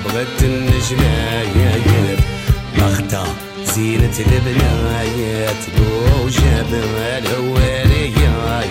بغت النجلايات بختة زينة البنايات لو جاب الهوارية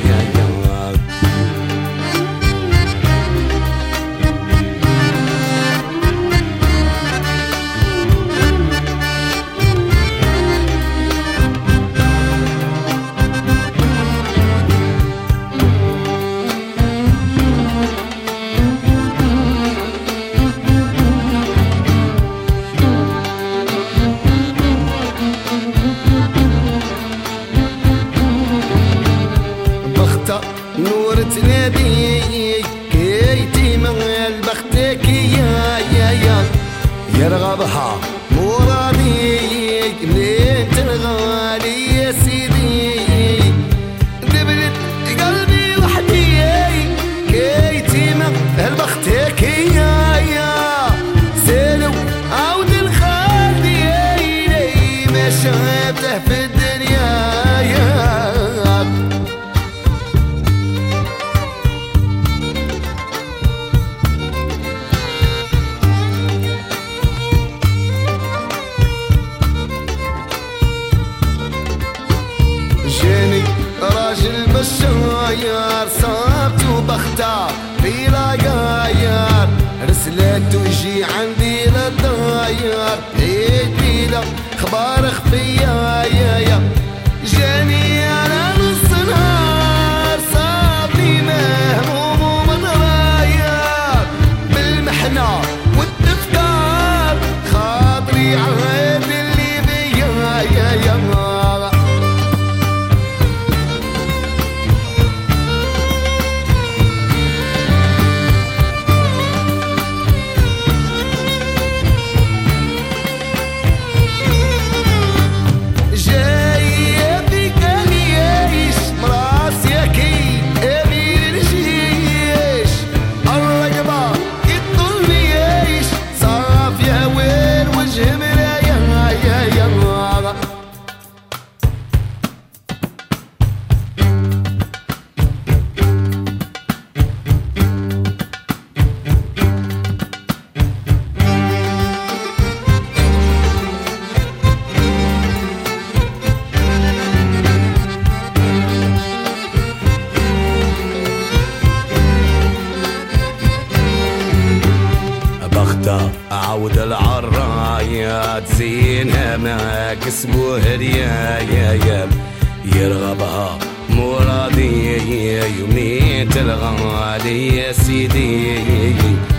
نور تنادي كيتي من البختك يا يرغبها مرادي منين تنغالي يا سيدي دبلت قلبي وحدي كيتي من البختك يا سالو عود الخالدي ما شافته في الدنيا جاني راجل بالشاير صابته بختة في لاقاير رسلته يجي عندي للداير عيد له اخبار خفية يا جاني انا نص نهار صابني مهموم ومتغير بالمحنة والتفكار خاطري عهد اللي بيا يا عود العرايات زينها ما كسبوا هدية يرغبها مرادي يومية الغالي يا سيدي